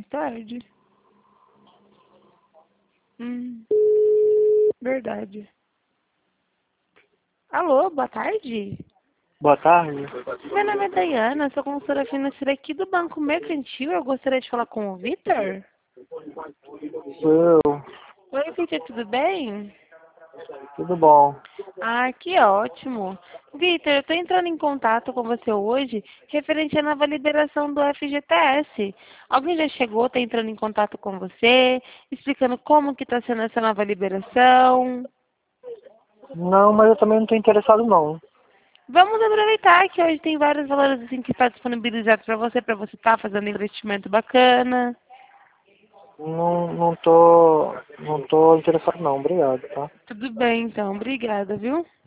tarde. Verdade. Alô, boa tarde. Boa tarde. Meu nome é Dayana, sou consultora financeira aqui do Banco Mercantil. Eu gostaria de falar com o Vitor. Sou eu. Oi, Vitor, tudo bem? Tudo bom? Ah, que ótimo. Vitor, eu estou entrando em contato com você hoje referente à nova liberação do FGTS. Alguém já chegou, está entrando em contato com você, explicando como que está sendo essa nova liberação? Não, mas eu também não estou interessado não. Vamos aproveitar que hoje tem vários valores assim que está disponibilizado para você estar fazendo investimento bacana. Não tô interessado não. Obrigado, tá? Tudo bem, então. Obrigada, viu?